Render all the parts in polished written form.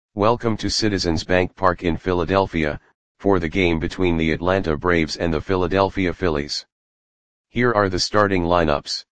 Welcome to Citizens Bank Park in Philadelphia, for the game between the Atlanta Braves and the Philadelphia Phillies. Here are the starting lineups.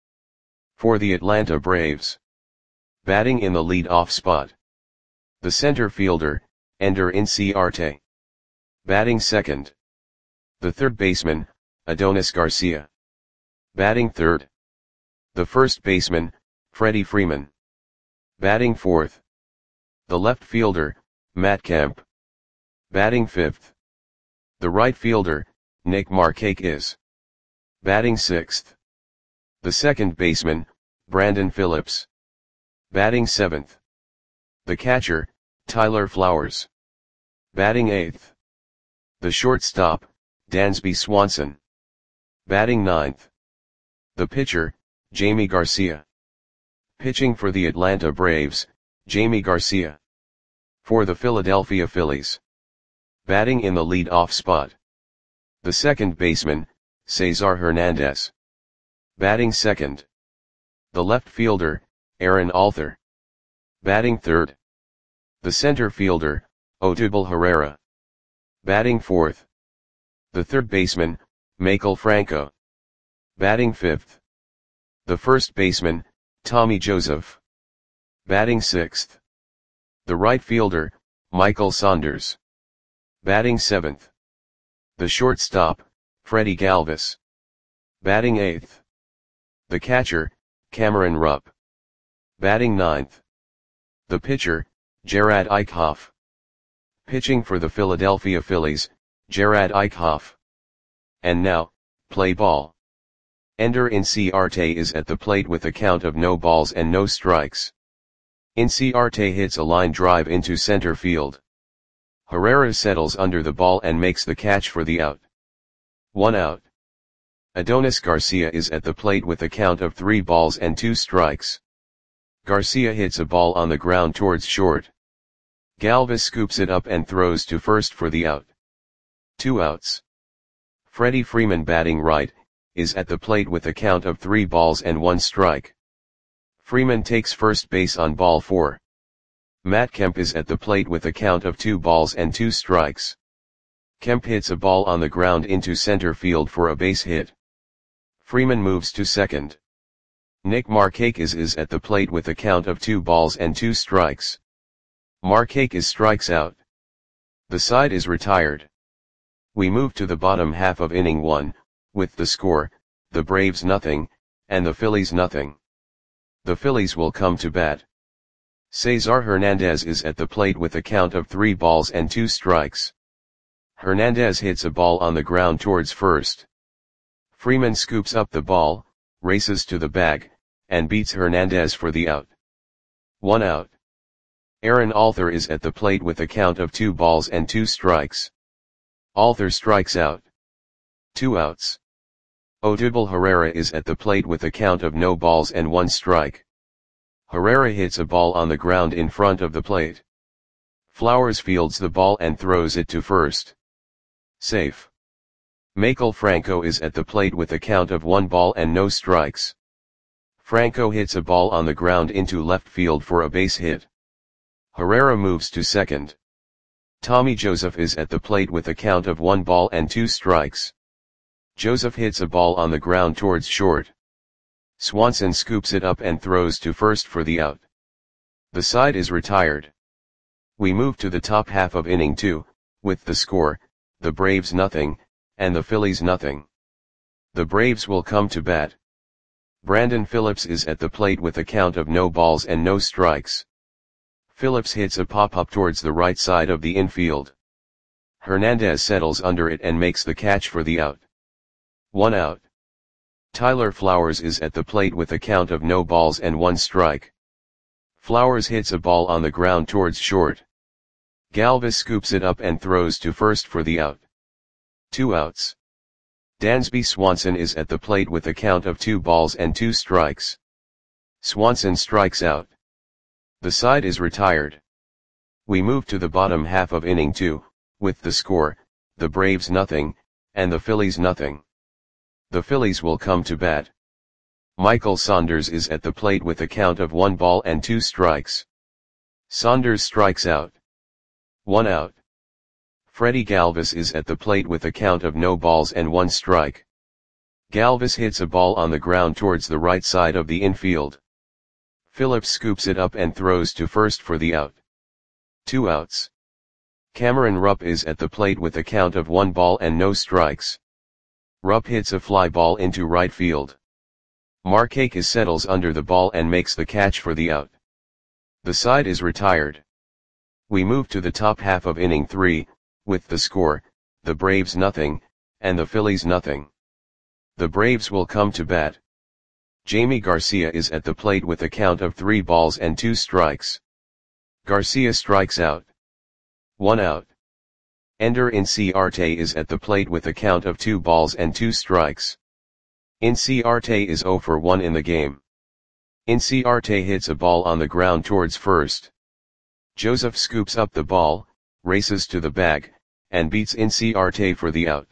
For the Atlanta Braves. Batting in the lead-off spot. The center fielder, Ender Inciarte. Batting second. The third baseman, Adonis Garcia. Batting third. The first baseman, Freddie Freeman. Batting fourth. The left fielder, Matt Kemp. Batting fifth. The right fielder, Nick Markakis. Batting sixth. The second baseman, Brandon Phillips. Batting seventh. The catcher, Tyler Flowers. Batting eighth. The shortstop, Dansby Swanson. Batting ninth. The pitcher, Jamie Garcia. Pitching for the Atlanta Braves, Jamie Garcia. For the Philadelphia Phillies. Batting in the lead-off spot. The second baseman, Cesar Hernandez. Batting second. The left fielder, Aaron Alther. Batting third. The center fielder, Odubel Herrera. Batting fourth. The third baseman, Maikel Franco. Batting fifth. The first baseman, Tommy Joseph. Batting sixth. The right fielder, Michael Saunders. Batting seventh. The shortstop, Freddie Galvis. Batting eighth. The catcher, Cameron Rupp. Batting ninth. The pitcher, Jerad Eickhoff. Pitching for the Philadelphia Phillies, Jerad Eickhoff. And now, play ball. Ender Inciarte is at the plate with a count of no balls and no strikes. Inciarte hits a line drive into center field. Herrera settles under the ball and makes the catch for the out. 1 out. Adonis Garcia is at the plate with a count of 3 balls and 2 strikes. Garcia hits a ball on the ground towards short. Galvis scoops it up and throws to first for the out. 2 outs. Freddie Freeman, batting right, is at the plate with a count of 3 balls and 1 strike. Freeman takes first base on ball 4. Matt Kemp is at the plate with a count of 2 balls and 2 strikes. Kemp hits a ball on the ground into center field for a base hit. Freeman moves to second. Nick Markakis is at the plate with a count of 2 balls and 2 strikes. Markakis strikes out. The side is retired. We move to the bottom half of inning 1, with the score, the Braves nothing, and the Phillies nothing. The Phillies will come to bat. Cesar Hernandez is at the plate with a count of 3 balls and 2 strikes. Hernandez hits a ball on the ground towards first. Freeman scoops up the ball, races to the bag, and beats Hernandez for the out. 1 out. Aaron Alther is at the plate with a count of 2 balls and 2 strikes. Alther strikes out. 2 outs. Odubel Herrera is at the plate with a count of no balls and 1 strike. Herrera hits a ball on the ground in front of the plate. Flowers fields the ball and throws it to first. Safe. Maikel Franco is at the plate with a count of 1 ball and no strikes. Franco hits a ball on the ground into left field for a base hit. Herrera moves to second. Tommy Joseph is at the plate with a count of 1 ball and 2 strikes. Joseph hits a ball on the ground towards short. Swanson scoops it up and throws to first for the out. The side is retired. We move to the top half of inning 2, with the score, the Braves nothing, and the Phillies nothing. The Braves will come to bat. Brandon Phillips is at the plate with a count of no balls and no strikes. Phillips hits a pop-up towards the right side of the infield. Hernandez settles under it and makes the catch for the out. 1 out. Tyler Flowers is at the plate with a count of no balls and 1 strike. Flowers hits a ball on the ground towards short. Galvis scoops it up and throws to first for the out. 2 outs. Dansby Swanson is at the plate with a count of 2 balls and 2 strikes. Swanson strikes out. The side is retired. We move to the bottom half of inning 2, with the score, the Braves nothing, and the Phillies nothing. The Phillies will come to bat. Michael Saunders is at the plate with a count of 1 ball and 2 strikes. Saunders strikes out. 1 out. Freddie Galvis is at the plate with a count of no balls and 1 strike. Galvis hits a ball on the ground towards the right side of the infield. Phillips scoops it up and throws to first for the out. 2 outs. Cameron Rupp is at the plate with a count of 1 ball and no strikes. Rupp hits a fly ball into right field. Markakis settles under the ball and makes the catch for the out. The side is retired. We move to the top half of inning 3, with the score, the Braves nothing, and the Phillies nothing. The Braves will come to bat. Jamie Garcia is at the plate with a count of 3 balls and 2 strikes. Garcia strikes out. 1 out. Ender Inciarte is at the plate with a count of 2 balls and 2 strikes. Inciarte is 0 for 1 in the game. Inciarte hits a ball on the ground towards first. Joseph scoops up the ball, races to the bag, and beats Inciarte for the out.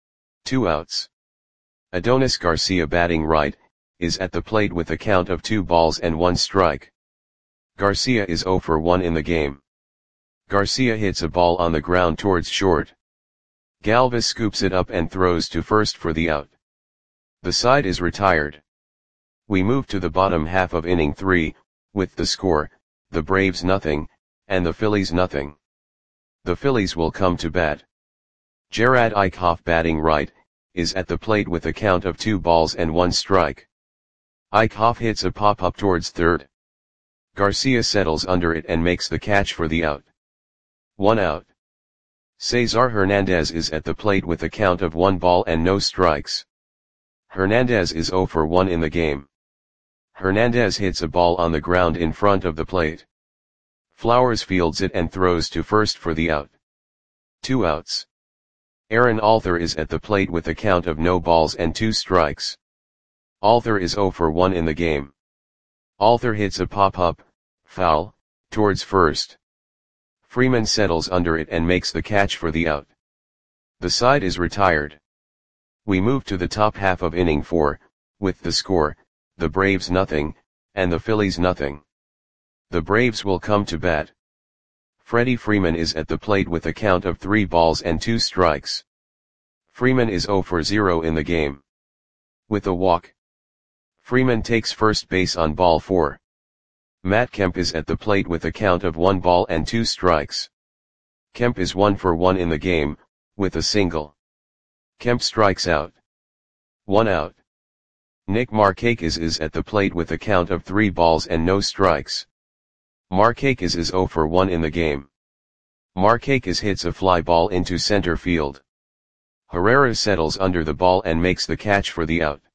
2 outs. Adonis Garcia, batting right, is at the plate with a count of 2 balls and 1 strike. Garcia is 0 for 1 in the game. Garcia hits a ball on the ground towards short. Galvis scoops it up and throws to first for the out. The side is retired. We move to the bottom half of inning 3, with the score, the Braves nothing, and the Phillies nothing. The Phillies will come to bat. Gerard Eichhoff, batting right, is at the plate with a count of 2 balls and 1 strike. Eichhoff hits a pop-up towards third. Garcia settles under it and makes the catch for the out. 1 out. Cesar Hernandez is at the plate with a count of 1 ball and no strikes. Hernandez is 0 for 1 in the game. Hernandez hits a ball on the ground in front of the plate. Flowers fields it and throws to first for the out. 2 outs. Aaron Alther is at the plate with a count of no balls and 2 strikes. Alther is 0 for 1 in the game. Alther hits a pop-up, foul, towards first. Freeman settles under it and makes the catch for the out. The side is retired. We move to the top half of inning 4, with the score, the Braves nothing, and the Phillies nothing. The Braves will come to bat. Freddie Freeman is at the plate with a count of 3 balls and 2 strikes. Freeman is 0 for 0 in the game. With a walk. Freeman takes first base on ball 4. Matt Kemp is at the plate with a count of 1 ball and 2 strikes. Kemp is 1 for 1 in the game, with a single. Kemp strikes out. 1 out. Nick Markakis is at the plate with a count of 3 balls and no strikes. Markakis is 0 for 1 in the game. Markakis hits a fly ball into center field. Herrera settles under the ball and makes the catch for the out.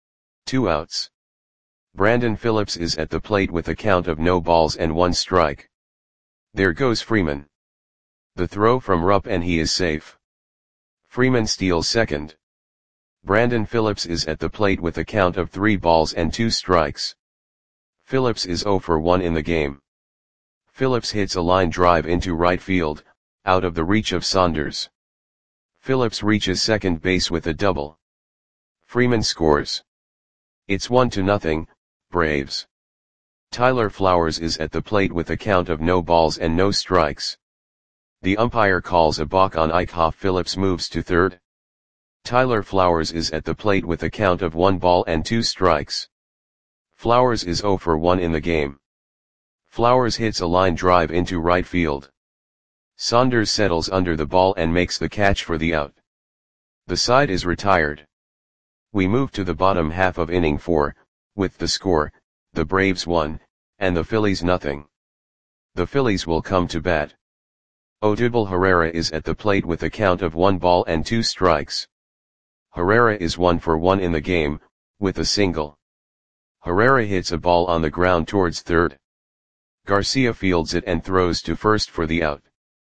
2 outs. Brandon Phillips is at the plate with a count of no balls and 1 strike. There goes Freeman. The throw from Rupp and he is safe. Freeman steals second. Brandon Phillips is at the plate with a count of 3 balls and 2 strikes. Phillips is 0 for 1 in the game. Phillips hits a line drive into right field, out of the reach of Saunders. Phillips reaches second base with a double. Freeman scores. It's 1-0, Braves. Tyler Flowers is at the plate with a count of no balls and no strikes. The umpire calls a balk on Eichhoff. Phillips moves to third. Tyler Flowers is at the plate with a count of 1 ball and 2 strikes. Flowers is 0 for 1 in the game. Flowers hits a line drive into right field. Saunders settles under the ball and makes the catch for the out. The side is retired. We move to the bottom half of inning 4, with the score, the Braves 1, and the Phillies nothing. The Phillies will come to bat. Odubel Herrera is at the plate with a count of 1 ball and 2 strikes. Herrera is 1 for 1 in the game, with a single. Herrera hits a ball on the ground towards third. Garcia fields it and throws to first for the out.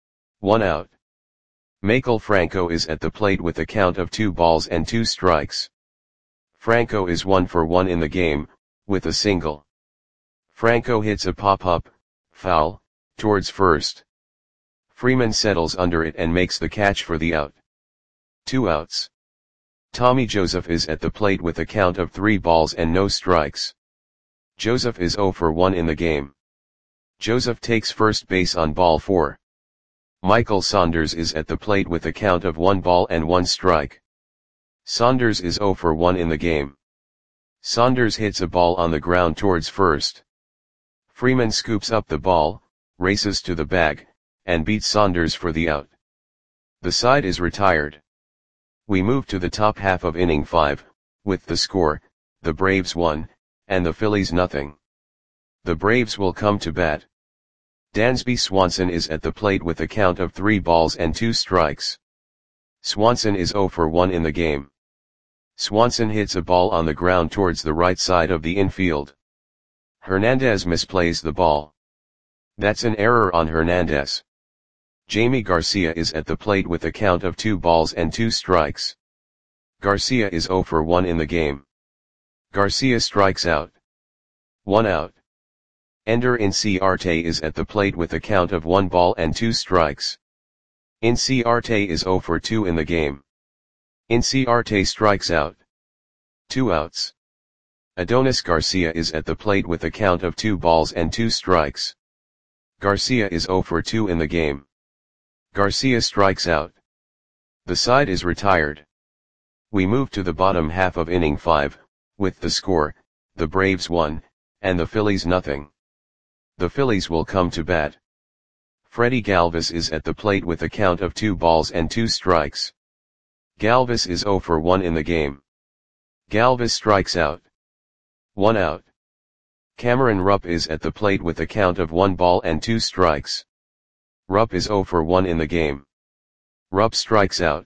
1 out. Michael Franco is at the plate with a count of 2 balls and 2 strikes. Franco is 1 for 1 in the game, with a single. Franco hits a pop-up, foul, towards first. Freeman settles under it and makes the catch for the out. 2 outs. Tommy Joseph is at the plate with a count of 3 balls and no strikes. Joseph is 0 for 1 in the game. Joseph takes first base on ball 4. Michael Saunders is at the plate with a count of 1 ball and 1 strike. Saunders is 0 for 1 in the game. Saunders hits a ball on the ground towards first. Freeman scoops up the ball, races to the bag, and beats Saunders for the out. The side is retired. We move to the top half of inning 5, with the score, the Braves 1, and the Phillies nothing. The Braves will come to bat. Dansby Swanson is at the plate with a count of 3 balls and 2 strikes. Swanson is 0 for 1 in the game. Swanson hits a ball on the ground towards the right side of the infield. Hernandez misplays the ball. That's an error on Hernandez. Jamie Garcia is at the plate with a count of 2 balls and 2 strikes. Garcia is 0 for 1 in the game. Garcia strikes out. 1 out. Ender Inciarte is at the plate with a count of 1 ball and 2 strikes. Inciarte is 0 for 2 in the game. Inciarte strikes out. 2 outs. Adonis Garcia is at the plate with a count of 2 balls and 2 strikes. Garcia is 0 for 2 in the game. Garcia strikes out. The side is retired. We move to the bottom half of inning 5, with the score, the Braves 1, and the Phillies nothing. The Phillies will come to bat. Freddie Galvis is at the plate with a count of 2 balls and 2 strikes. Galvis is 0 for 1 in the game. Galvis strikes out. 1 out. Cameron Rupp is at the plate with a count of 1 ball and 2 strikes. Rupp is 0 for 1 in the game. Rupp strikes out.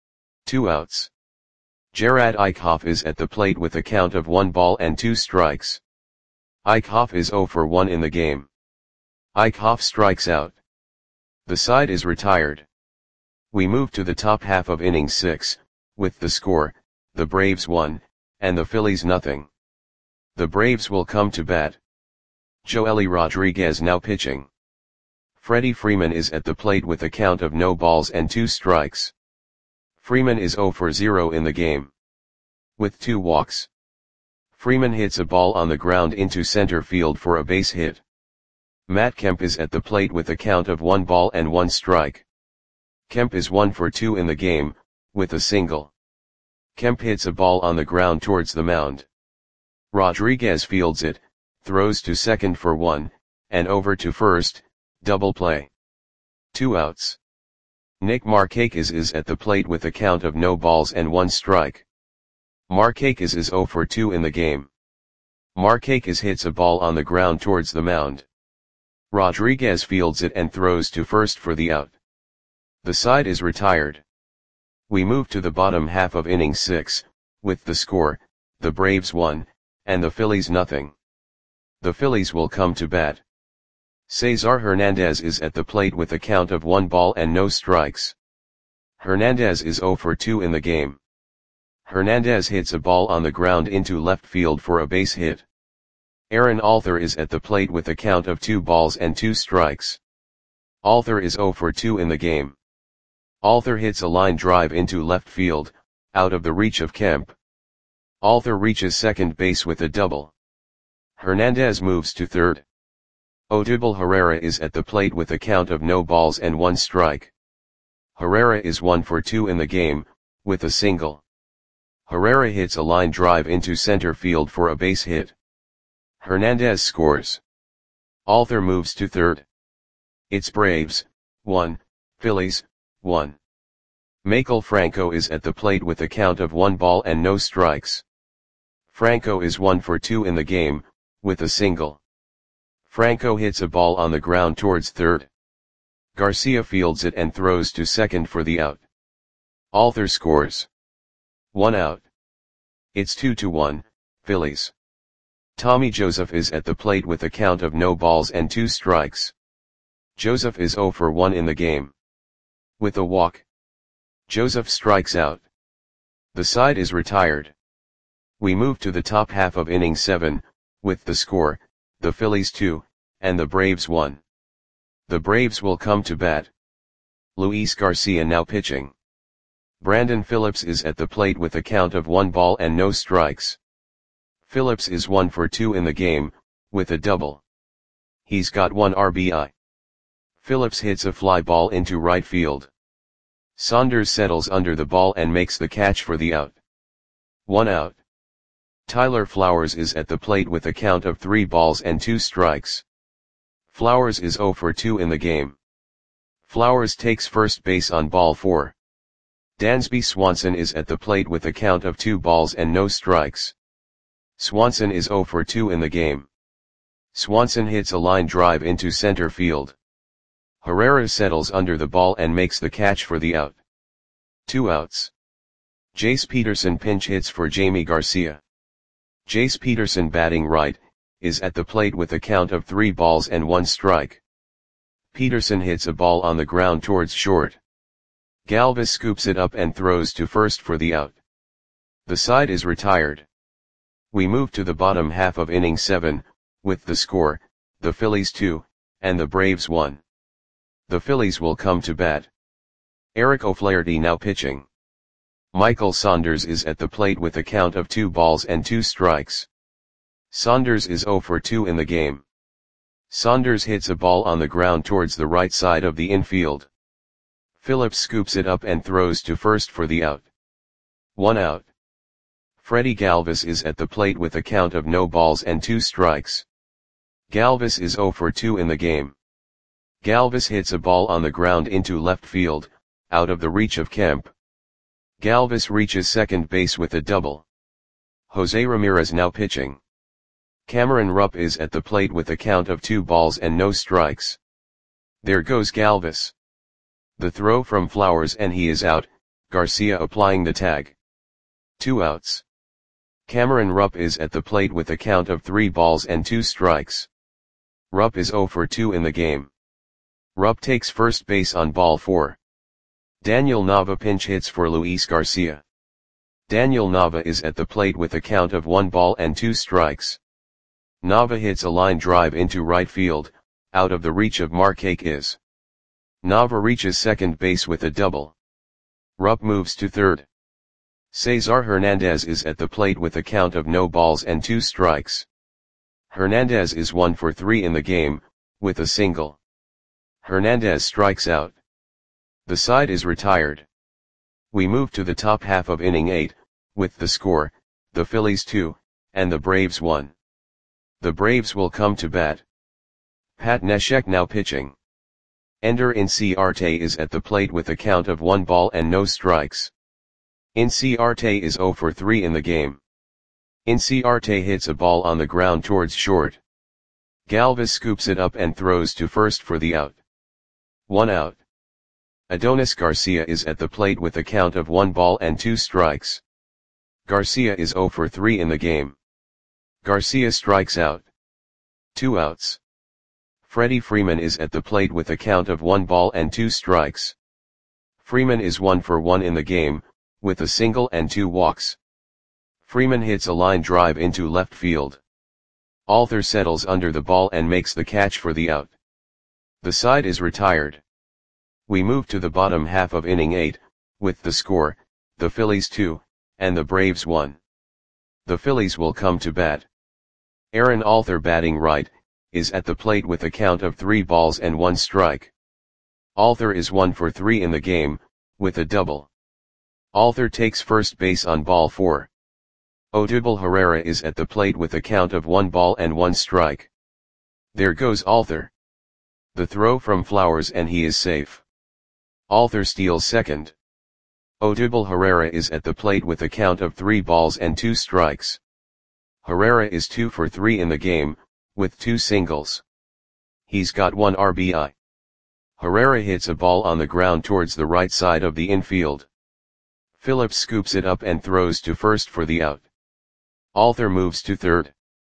2 outs. Gerard Eichhoff is at the plate with a count of 1 ball and 2 strikes. Eichhoff is 0 for 1 in the game. Eichhoff strikes out. The side is retired. We move to the top half of inning 6, with the score, the Braves 1, and the Phillies nothing. The Braves will come to bat. Joely Rodriguez now pitching. Freddie Freeman is at the plate with a count of no balls and 2 strikes. Freeman is 0 for 0 in the game. With 2 walks. Freeman hits a ball on the ground into center field for a base hit. Matt Kemp is at the plate with a count of 1 ball and 1 strike. Kemp is 1 for 2 in the game, with a single. Kemp hits a ball on the ground towards the mound. Rodriguez fields it, throws to second for 1, and over to first, double play. 2 outs. Nick Markakis is at the plate with a count of no balls and 1 strike. Markakis is 0 for 2 in the game. Markakis hits a ball on the ground towards the mound. Rodriguez fields it and throws to first for the out. The side is retired. We move to the bottom half of inning 6, with the score, the Braves 1, and the Phillies nothing. The Phillies will come to bat. Cesar Hernandez is at the plate with a count of 1 ball and no strikes. Hernandez is 0 for 2 in the game. Hernandez hits a ball on the ground into left field for a base hit. Aaron Alther is at the plate with a count of 2 balls and 2 strikes. Alther is 0 for 2 in the game. Alther hits a line drive into left field, out of the reach of Kemp. Alther reaches second base with a double. Hernandez moves to third. Odubel Herrera is at the plate with a count of no balls and 1 strike. Herrera is 1 for 2 in the game, with a single. Herrera hits a line drive into center field for a base hit. Hernandez scores. Alther moves to third. It's Braves, 1, Phillies, 1. Maikel Franco is at the plate with a count of 1 ball and no strikes. Franco is 1 for 2 in the game, with a single. Franco hits a ball on the ground towards third. Garcia fields it and throws to second for the out. Alther scores. 1 out. It's 2-1, Phillies. Tommy Joseph is at the plate with a count of no balls and 2 strikes. Joseph is 0 for 1 in the game. With a walk. Joseph strikes out. The side is retired. We move to the top half of inning 7, with the score, the Phillies 2, and the Braves 1. The Braves will come to bat. Luis Garcia now pitching. Brandon Phillips is at the plate with a count of 1 ball and no strikes. Phillips is 1 for 2 in the game, with a double. He's got 1 RBI. Phillips hits a fly ball into right field. Saunders settles under the ball and makes the catch for the out. 1 out. Tyler Flowers is at the plate with a count of 3 balls and 2 strikes. Flowers is 0 for 2 in the game. Flowers takes first base on ball 4. Dansby Swanson is at the plate with a count of 2 balls and no strikes. Swanson is 0 for 2 in the game. Swanson hits a line drive into center field. Herrera settles under the ball and makes the catch for the out. 2 outs. Jace Peterson pinch hits for Jamie Garcia. Jace Peterson, batting right, is at the plate with a count of 3 balls and 1 strike. Peterson hits a ball on the ground towards short. Galvis scoops it up and throws to first for the out. The side is retired. We move to the bottom half of inning 7, with the score, the Phillies 2, and the Braves 1. The Phillies will come to bat. Eric O'Flaherty now pitching. Michael Saunders is at the plate with a count of 2 balls and 2 strikes. Saunders is 0 for 2 in the game. Saunders hits a ball on the ground towards the right side of the infield. Phillips scoops it up and throws to first for the out. 1 out. Freddie Galvis is at the plate with a count of no balls and 2 strikes. Galvis is 0 for 2 in the game. Galvis hits a ball on the ground into left field, out of the reach of Kemp. Galvis reaches second base with a double. Jose Ramirez now pitching. Cameron Rupp is at the plate with a count of 2 balls and no strikes. There goes Galvis. The throw from Flowers and he is out, Garcia applying the tag. 2 outs. Cameron Rupp is at the plate with a count of 3 balls and 2 strikes. Rupp is 0 for 2 in the game. Rupp takes first base on ball 4. Daniel Nava pinch hits for Luis Garcia. Daniel Nava is at the plate with a count of 1 ball and 2 strikes. Nava hits a line drive into right field, out of the reach of Marquez. Nava reaches second base with a double. Rupp moves to third. Cesar Hernandez is at the plate with a count of no balls and 2 strikes. Hernandez is 1 for 3 in the game, with a single. Hernandez strikes out. The side is retired. We move to the top half of inning 8, with the score, the Phillies 2, and the Braves 1. The Braves will come to bat. Pat Neshek now pitching. Ender Inciarte is at the plate with a count of 1 ball and no strikes. Inciarte is 0 for 3 in the game. Inciarte hits a ball on the ground towards short. Galvis scoops it up and throws to first for the out. 1 out. Adonis Garcia is at the plate with a count of 1 ball and 2 strikes. Garcia is 0 for 3 in the game. Garcia strikes out. 2 outs. Freddie Freeman is at the plate with a count of 1 ball and 2 strikes. Freeman is 1 for 1 in the game, with a single and 2 walks. Freeman hits a line drive into left field. Alter settles under the ball and makes the catch for the out. The side is retired. We move to the bottom half of inning 8, with the score, the Phillies 2, and the Braves 1. The Phillies will come to bat. Aaron Alter, batting right, is at the plate with a count of 3 balls and 1 strike. Alter is 1 for 3 in the game, with a double. Alter takes first base on ball 4. Odubel Herrera is at the plate with a count of 1 ball and 1 strike. There goes Alter. The throw from Flowers and he is safe. Alter steals second. Odubel Herrera is at the plate with a count of 3 balls and 2 strikes. Herrera is 2 for 3 in the game, with 2 singles. He's got 1 RBI. Herrera hits a ball on the ground towards the right side of the infield. Phillips scoops it up and throws to first for the out. Alter moves to third.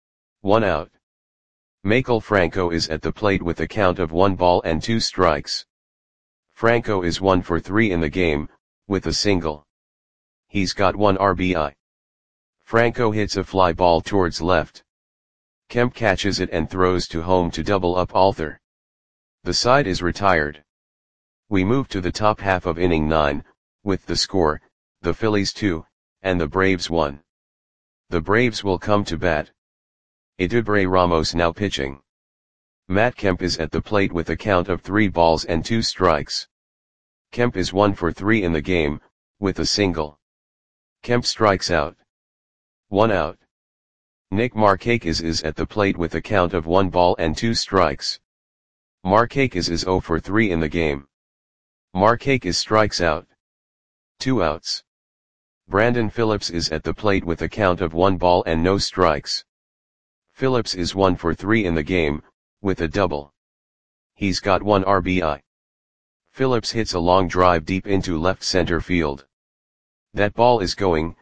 1 out. Maikel Franco is at the plate with a count of 1 ball and 2 strikes. Franco is 1 for 3 in the game, with a single. He's got 1 RBI. Franco hits a fly ball towards left. Kemp catches it and throws to home to double up Alter. The side is retired. We move to the top half of inning 9, with the score, the Phillies 2, and the Braves 1. The Braves will come to bat. Eduardo Ramos now pitching. Matt Kemp is at the plate with a count of 3 balls and 2 strikes. Kemp is 1 for 3 in the game, with a single. Kemp strikes out. 1 out. Nick Markakis is at the plate with a count of 1 ball and 2 strikes. Markakis is 0 for 3 in the game. Markakis strikes out. 2 outs. Brandon Phillips is at the plate with a count of 1 ball and no strikes. Phillips is 1 for 3 in the game, with a double. He's got 1 RBI. Phillips hits a long drive deep into left center field. That ball is gone.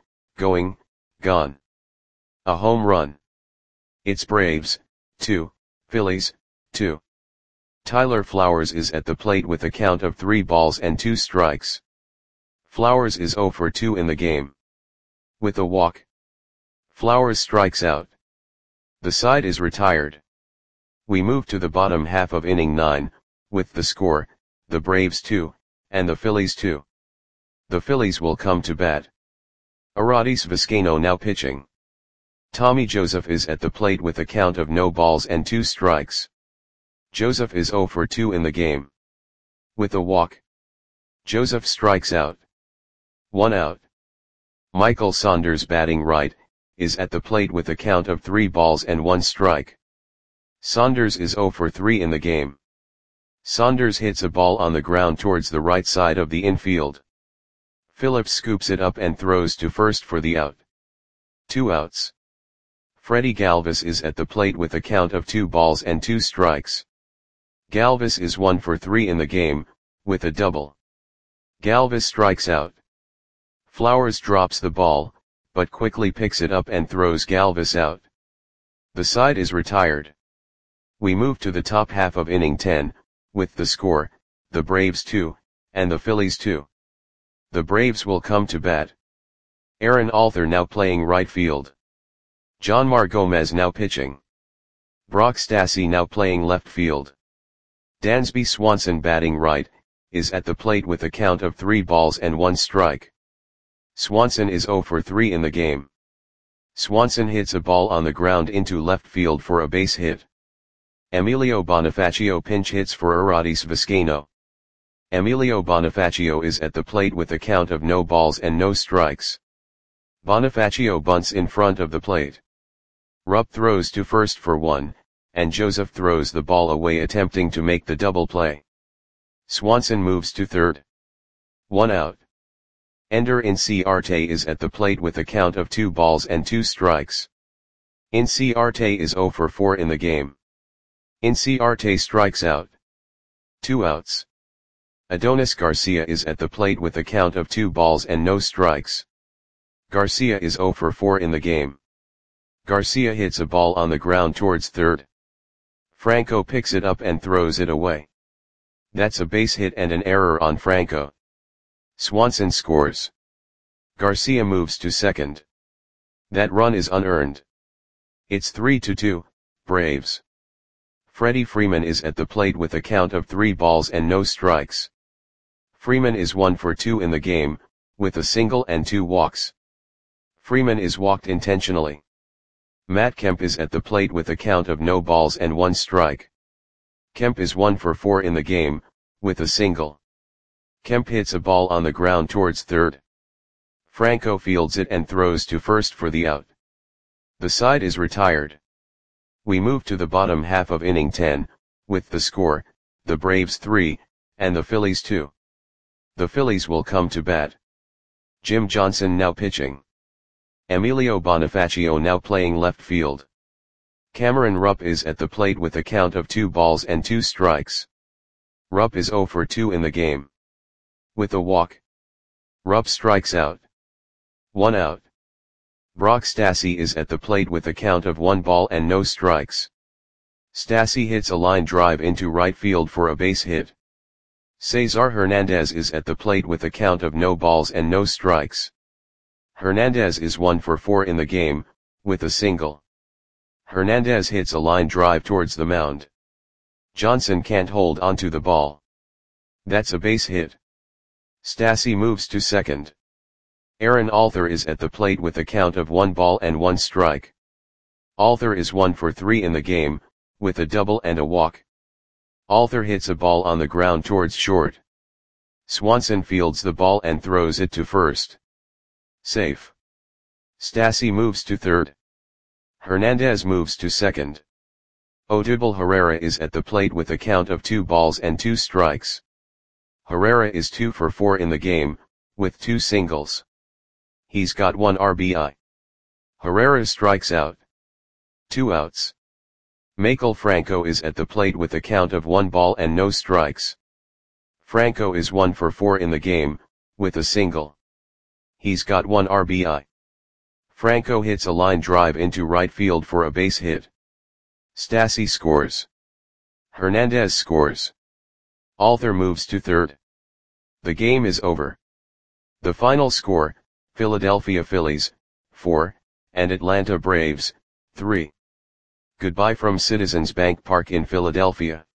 A home run. It's Braves, 2, Phillies, 2. Tyler Flowers is at the plate with a count of 3 balls and 2 strikes. Flowers is 0 for 2 in the game. With a walk. Flowers strikes out. The side is retired. We move to the bottom half of inning 9, with the score, the Braves 2, and the Phillies 2. The Phillies will come to bat. Arodys Vizcaino now pitching. Tommy Joseph is at the plate with a count of no balls and 2 strikes. Joseph is 0 for 2 in the game. With a walk. Joseph strikes out. 1 out. Michael Saunders batting right, is at the plate with a count of 3 balls and 1 strike. Saunders is 0 for 3 in the game. Saunders hits a ball on the ground towards the right side of the infield. Phillips scoops it up and throws to first for the out. 2 outs. Freddie Galvis is at the plate with a count of 2 balls and 2 strikes. Galvis is 1 for 3 in the game, with a double. Galvis strikes out. Flowers drops the ball, but quickly picks it up and throws Galvis out. The side is retired. We move to the top half of inning 10, with the score, the Braves 2, and the Phillies 2. The Braves will come to bat. Aaron Alther now playing right field. Jonmar Gomez now pitching. Brock Stassi now playing left field. Dansby Swanson batting right, is at the plate with a count of 3 balls and 1 strike. Swanson is 0 for 3 in the game. Swanson hits a ball on the ground into left field for a base hit. Emilio Bonifacio pinch hits for Arodys Vizcaino. Emilio Bonifacio is at the plate with a count of no balls and no strikes. Bonifacio bunts in front of the plate. Rupp throws to first for 1, and Joseph throws the ball away attempting to make the double play. Swanson moves to third. 1 out. Ender Inciarte is at the plate with a count of 2 balls and 2 strikes. Inciarte is 0 for 4 in the game. Inciarte strikes out. 2 outs. Adonis Garcia is at the plate with a count of 2 balls and no strikes. Garcia is 0 for 4 in the game. Garcia hits a ball on the ground towards third. Franco picks it up and throws it away. That's a base hit and an error on Franco. Swanson scores. Garcia moves to second. That run is unearned. It's 3-2, Braves. Freddie Freeman is at the plate with a count of 3 balls and no strikes. Freeman is 1 for 2 in the game, with a single and 2 walks. Freeman is walked intentionally. Matt Kemp is at the plate with a count of no balls and 1 strike. Kemp is 1 for 4 in the game, with a single. Kemp hits a ball on the ground towards third. Franco fields it and throws to first for the out. The side is retired. We move to the bottom half of inning 10, with the score, the Braves 3, and the Phillies 2. The Phillies will come to bat. Jim Johnson now pitching. Emilio Bonifacio now playing left field. Cameron Rupp is at the plate with a count of 2 balls and 2 strikes. Rupp is 0 for 2 in the game. With a walk. Rupp strikes out. 1 out. Brock Stassi is at the plate with a count of 1 ball and no strikes. Stassi hits a line drive into right field for a base hit. Cesar Hernandez is at the plate with a count of no balls and no strikes. Hernandez is 1 for 4 in the game, with a single. Hernandez hits a line drive towards the mound. Johnson can't hold onto the ball. That's a base hit. Stassi moves to second. Aaron Alther is at the plate with a count of 1 ball and 1 strike. Alther is 1 for 3 in the game, with a double and a walk. Arthur hits a ball on the ground towards short. Swanson fields the ball and throws it to first. Safe. Stassi moves to third. Hernandez moves to second. Odubel Herrera is at the plate with a count of 2 balls and 2 strikes. Herrera is 2 for 4 in the game, with 2 singles. He's got 1 RBI. Herrera strikes out. 2 outs. Maikel Franco is at the plate with a count of 1 ball and no strikes. Franco is 1 for 4 in the game, with a single. He's got 1 RBI. Franco hits a line drive into right field for a base hit. Stassi scores. Hernandez scores. Arthur moves to third. The game is over. The final score, Philadelphia Phillies, 4, and Atlanta Braves, 3. Goodbye from Citizens Bank Park in Philadelphia.